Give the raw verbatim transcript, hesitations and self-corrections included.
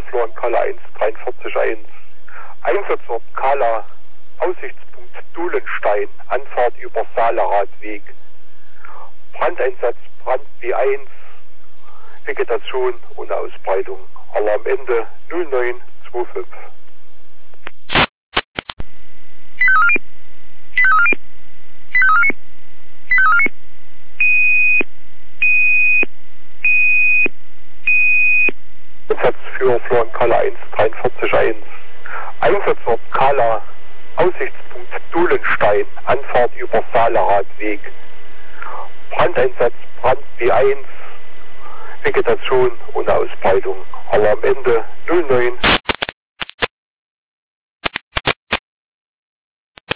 Florian Kala eins dreiundvierzig eins. Einsatzort Kala, Aussichtspunkt Dulenstein, Anfahrt über Saaleradweg. Brandeinsatz Brand B eins, Vegetation ohne Ausbreitung. Alarmende null neun zwei fünf. Einsatz für Florian Kala eins dreiundvierzig eins. Einsatzort Kala, Aussichtspunkt Dulenstein, Anfahrt über Saaleradweg. Brandeinsatz Brand B eins, Vegetation ohne Ausbreitung. Alarmende null neun.